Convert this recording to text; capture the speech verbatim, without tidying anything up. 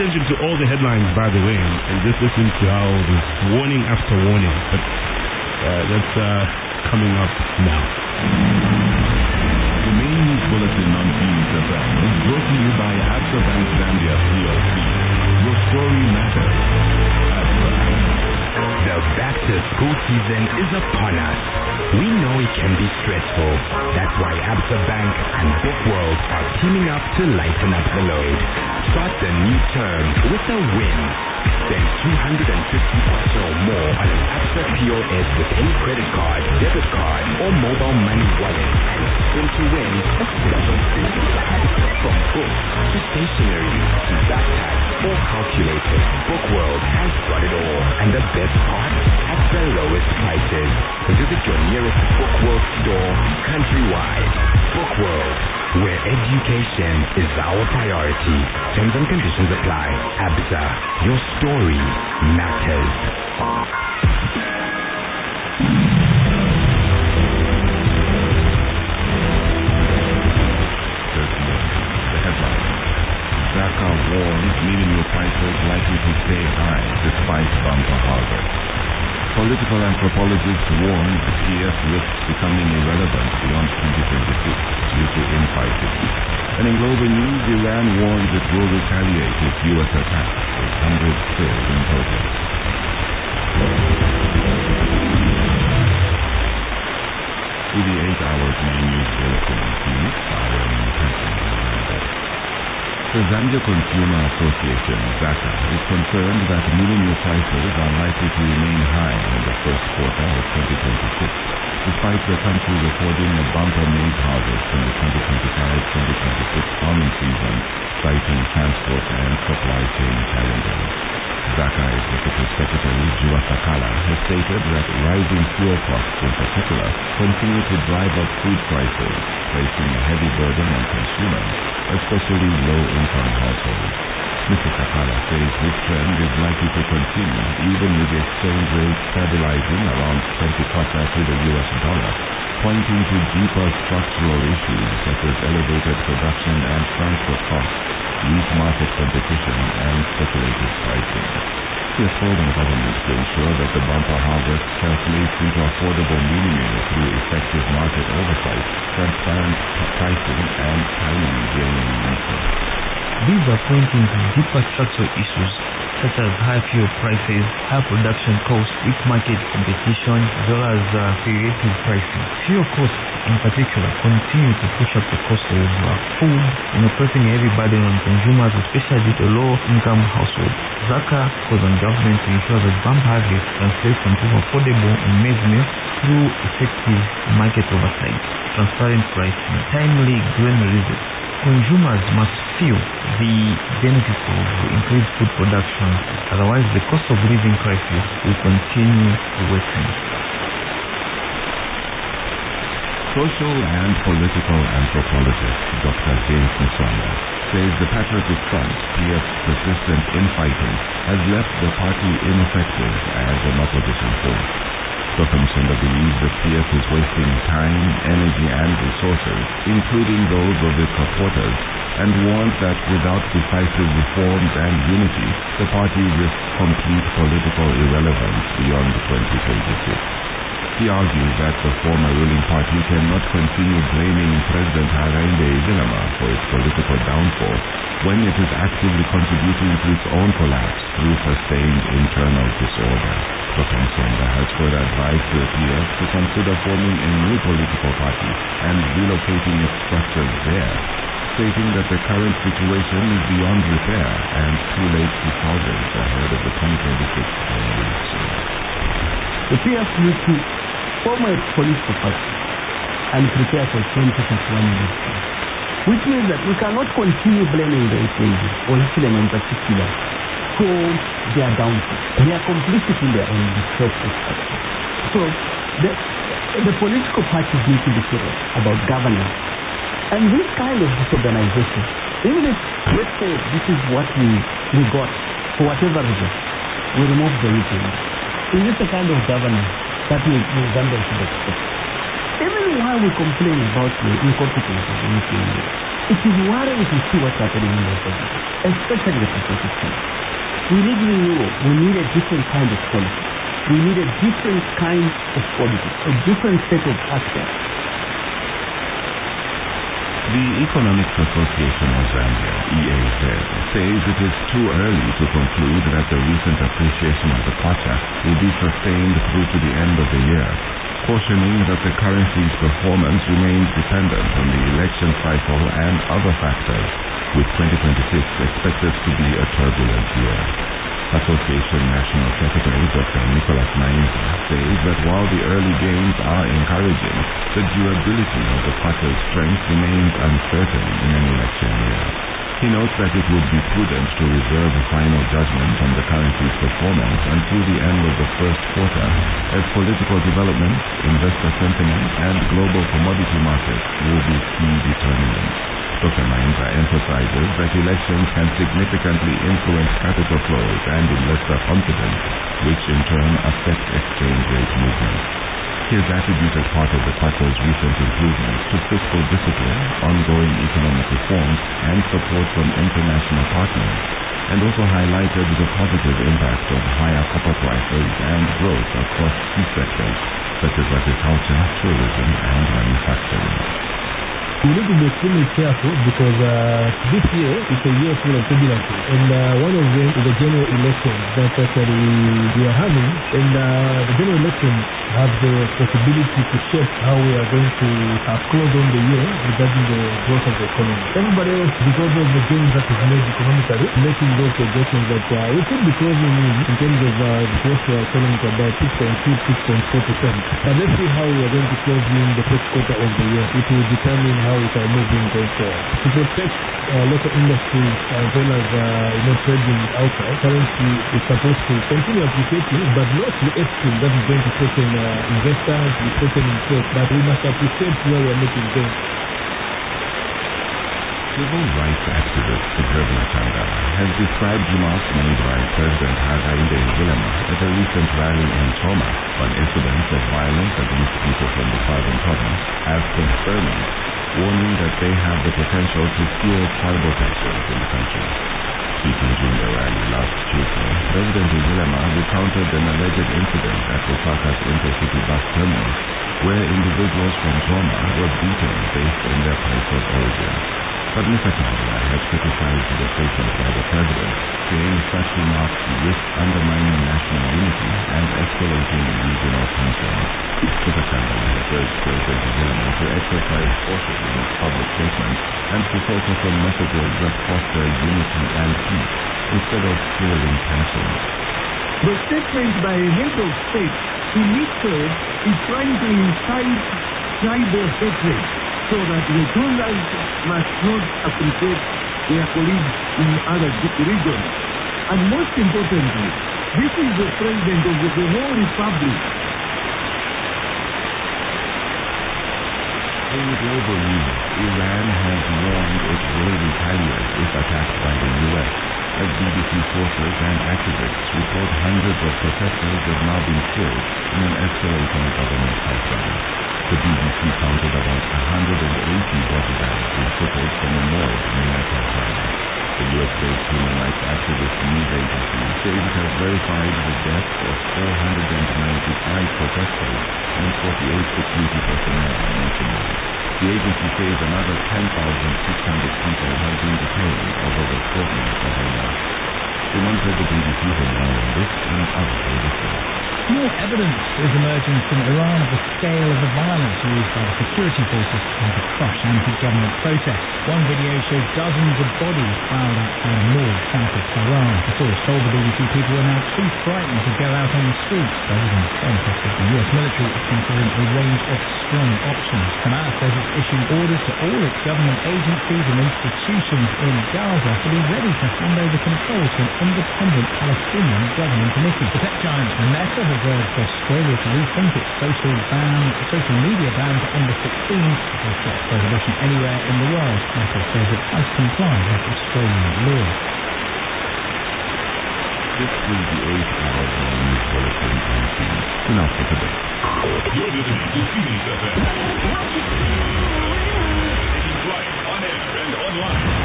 attention to all the headlines, by the way, and, and just listen to how there's warning after warning. But uh, that's uh, coming up now. The main news bulletin on Phoenix F M is brought to you by Absa Bank Zambia P L C. Your story matters. Absa. The back-to-school season is upon us. We know it can be stressful. That's why Absa Bank and Bookworld are teaming up to lighten up the load. Start the new term with a win. Spend two hundred fifty bucks or more on an Absa P O S with any credit card, debit card, or mobile money wallet and spin to win a special business bag. From books to stationery to backpacks or calculators, Bookworld has got it all. And the best part? At the lowest prices. Visit your nearest Bookworld store countrywide. Bookworld, where education is our priority. Terms and conditions apply. Absa, your story matters. The headline. Zaka warns meat meal prices likely to stay high despite bumper harvest. Political anthropologists warn the P F risks becoming irrelevant beyond twenty twenty-six due to infighting. And in global news, Iran warns it will retaliate its U S attack, with hundreds killed in total. With the eight hours main news bulletin in Phoenix, I am Patrick Hernandez. The Zambia Consumer Association, Zaka, is concerned that meal prices are likely to remain high in the first quarter of twenty twenty-six, despite the country recording a bumper maize harvest in the twenty twenty-five twenty twenty-six farming season, citing transport and supply chain challenges. Zaka Executive Secretary Jua Sakala has stated that rising fuel costs in particular continue to drive up food prices, placing a heavy burden on consumers, especially low-income households. Mister Sakala says this trend is likely to continue even with the exchange rate stabilizing around twenty kwacha to the U S dollar, pointing to deeper structural issues such as elevated production and transport costs, weak market competition, and speculative pricing. He has called on governments to ensure that the bumper harvest translates into affordable meal through effective market oversight, transparent pricing, and timely grain releases. These are pointing to deeper structural issues such as high fuel prices, high production costs, weak market competition, as well as uh, creative pricing. Fuel costs in particular continue to push up the cost of uh, food and are placing a heavy burden on consumers, especially the low-income households. Zaka calls on government to ensure that bumper harvest translates into affordable maize meal through effective market oversight, transparent pricing, timely grain releases. Consumers must feel the benefits of increased food production, otherwise the cost of living crisis will continue to worsen. Social and political anthropologist Doctor James Musonda says the Patriotic Front, P F's persistent infighting, has left the party ineffective as an opposition force. Doctor Musonda believes the P F is wasting time, energy, and resources, including those of its supporters, and warns that without decisive reforms and unity, the party risks complete political irrelevance beyond twenty twenty-six. He argues that the former ruling party cannot continue blaming President Hakainde Hichilema for its political downfall when it is actively contributing to its own collapse through sustained internal disorder. Doctor Musonda has further advised the P F to consider forming a new political party and relocating its structures there, stating that the current situation is beyond repair and too late to salvage ahead of the twenty twenty-six general election. The P F needs to form a political party and prepare for twenty twenty-one election, which means that we cannot continue blaming the Hichilema or Hichilema in particular for their downfall. They are complicit in their own destruction. So the, the political parties need to be serious about governance. And this kind of disorganization, even if, let's say, this is what we, we got, for whatever reason, we remove the Hichilema. Is this the kind of governance that we, we Zambia should expect? Even while we complain about the incompetence of the Hichilema, It is worrying to see what's happening in the country, especially the patriotic side. We need renewal. We need a different kind of policy. We need a different kind of politics, a different set of actors. The Economics Association of Zambia, E A Z, says it is too early to conclude that the recent appreciation of the kwacha will be sustained through to the end of the year, cautioning that the currency's performance remains dependent on the election cycle and other factors, with twenty twenty-six expected to be a turbulent year. Association National Secretary Doctor Nicholas Mainza says that while the early gains are encouraging, the durability of the kwacha's strength remains uncertain in an election year. He notes that it would be prudent to reserve a final judgment on the currency's performance until the end of the first quarter, as political developments, investor sentiment, and global commodity markets will be key determinants. Doctor Mainza emphasizes that elections can significantly influence capital flows and investor confidence, which in turn affect exchange rate movements. He has attributed part of the kwacha's recent improvements to fiscal discipline, ongoing economic reforms, and support from international partners, and also highlighted the positive impact of higher copper prices and growth across key sectors such as agriculture, tourism, and manufacturing. We need to be extremely careful because uh, this year is a year full of turbulence, and uh, one of them is the general election that actually we are having, and uh, the general election have the possibility to shape how we are going to uh, close on the year regarding the growth of the economy. Everybody else, because of the gains that is made economically, making those projections that uh, we could be closing in in terms of uh, the growth of our economy to about six point two, six point four percent. But let's see how we are going to close in the first quarter of the year. It will determine how we are moving going forward. To protect uh, local industries as well as uh, you know, trading outside, currency is supposed to continue appreciating, but not to the extreme that is going to threaten uh, investors, to threaten trade. But we must appreciate where we are making gains. Civil rights activist Reverend Tangala has described remarks made by President Hakainde Hichilema at a recent rally in Choma on incidents of violence against people from the southern province as concerning, warning that they have the potential to fuel tribal tensions in the country. Speaking during the rally last Tuesday, President Hichilema recounted an alleged incident at Osaka's intercity bus terminal where individuals from Choma were beaten based on their place of origin. But Mister Tangala has criticized the statement by the president, saying such remarks risk undermining national unity and escalating regional tensions. Mister Tangala has urged President Hichilema to exercise caution in his public statements and to focus on messages that foster unity and peace instead of fueling passions. The statement by a head of state in itself is trying to incite tribal hatred, so that the Ugandans must not appreciate their colleagues in other regions. And most importantly, this is the president of the whole republic. In global news, Iran has warned it will retaliate if attacked by the U S, as B B C sources and activists report hundreds of protesters have now been killed in an escalating government crackdown. The B B C counted about one hundred eighty body bags in footage from a mall near Tehran. The U S-based human rights activist news agency says it has verified the deaths of four hundred ninety-five protesters and forty-eight security personnel nationwide. The agency says another ten thousand six hundred people have been detained over the fortnight of unrest. We monitored the B B C for more on this and other services. More evidence is emerging from Iran of the scale of the violence used by the security forces to try to crush anti-government protests. One video shows dozens of bodies piled outside a mall south of Tehran. The source told the B B C people are now too frightened to go out on the streets. President Trump has said the U S military is considering a range of strong options. Hamas says it's issued orders to all its government agencies and institutions in Gaza to be ready to hand over control to an independent Palestinian governing committee. The tech giant Meta has urged Australia to rethink its social ban, social media ban for under sixteens to reflect prohibition anywhere in the world. Meta says it has complied with Australian law. This is the eighth hour of the news bulletin on T V. We now take a break. You're listening to C B S F M. Taking flight on air and on one one.